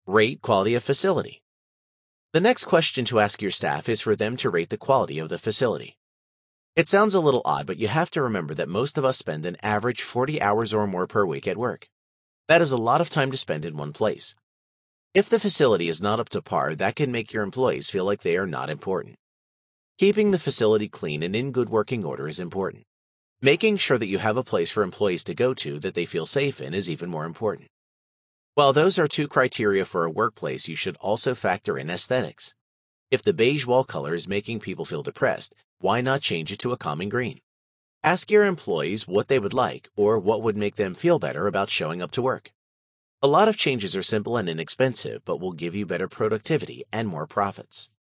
Rate quality of facility. The next question to ask your staff is for them to rate the quality of the facility. It sounds a little odd, but you have to remember that most of us spend an average 40 hours or more per week at work. That is a lot of time to spend in one place. If the facility is not up to par, that can make your employees feel like they are not important. Keeping the facility clean and in good working order is important. Making sure that you have a place for employees to go to that they feel safe in is even more important. While those are two criteria for a workplace, you should also factor in aesthetics. If the beige wall color is making people feel depressed, why not change it to a calming green? Ask your employees what they would like or what would make them feel better about showing up to work. A lot of changes are simple and inexpensive, but will give you better productivity and more profits.